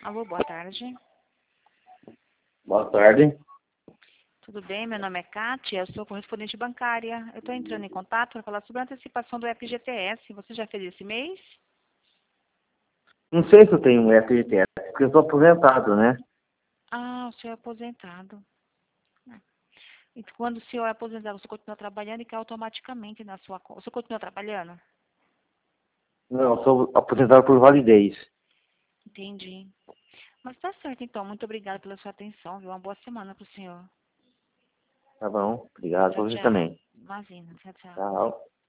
Alô, boa tarde. Boa tarde. Tudo bem? Meu nome é Kátia, eu sou correspondente bancária. Eu estou entrando em contato para falar sobre a antecipação do FGTS. Você já fez esse mês? Não sei se eu tenho um FGTS, porque eu sou aposentado, né? Ah, o senhor é aposentado. E quando o senhor é aposentado, você continua trabalhando e cai automaticamente na sua conta. Você continua trabalhando? Não, eu sou aposentado por validez. Entendi. Mas tá certo, então. Muito obrigada pela sua atenção, viu? Uma boa semana para o senhor. Tá bom? Obrigado Tchau, por você tchau. também. Imagina. Tchau, tchau. Tchau.